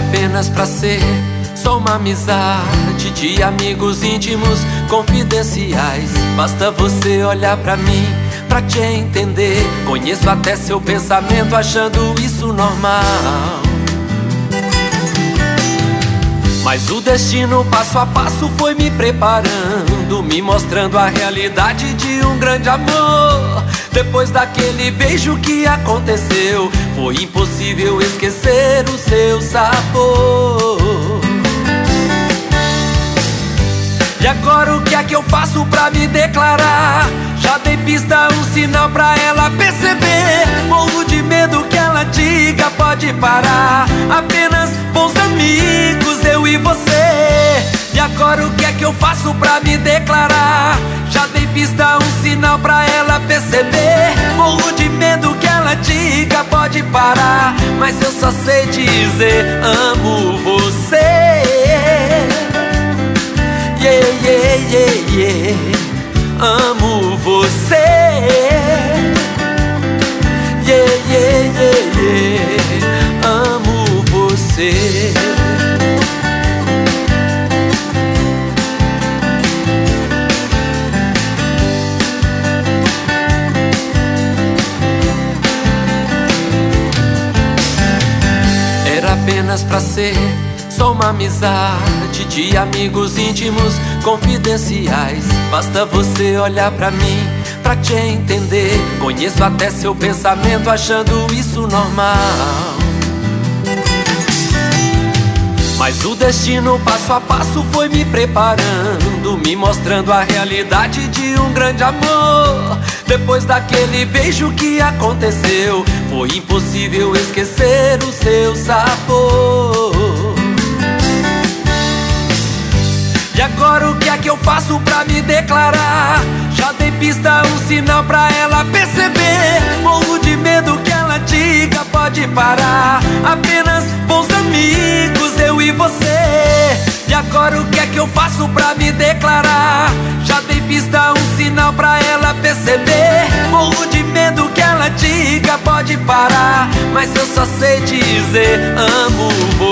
apenas pra ser só uma amizade de amigos íntimos, confidenciais. Basta você olhar pra mim pra te entender. Conheço até seu pensamento achando isso normal. Mas o destino passo a passo foi me preparando, me mostrando a realidade de um grande amor. Depois daquele beijo que aconteceu, foi impossível esquecer o seu sabor. E agora o que é que eu faço pra me declarar? Já dei pista, um sinal pra ela perceber. Morro de medo que ela diga pode parar. Apenas bons amigos, eu e você. E agora o que é que eu faço pra me declarar? Já dei pista, um sinal pra ela perceber. Morro de medo que ela diga pode parar, mas eu só sei dizer amo você. Yeah, yeah, yeah, yeah. Amo você. Yeah, yeah, yeah, yeah. Amo você. Era apenas pra ser só uma amizade de amigos íntimos, confidenciais. Basta você olhar pra mim pra te entender. Conheço até seu pensamento achando isso normal. Mas o destino passo a passo foi me preparando, me mostrando a realidade de um grande amor. Depois daquele beijo que aconteceu, foi impossível esquecer o seu sabor. E agora o que é que eu faço pra me declarar? Já dei pista, um sinal pra ela perceber. Morro de medo que ela diga pode parar. Apenas bons amigos, eu e você. E agora o que é que eu faço pra me declarar? Já dei pista, um sinal pra ela perceber. Morro de medo que ela diga pode parar, mas eu só sei dizer amo você.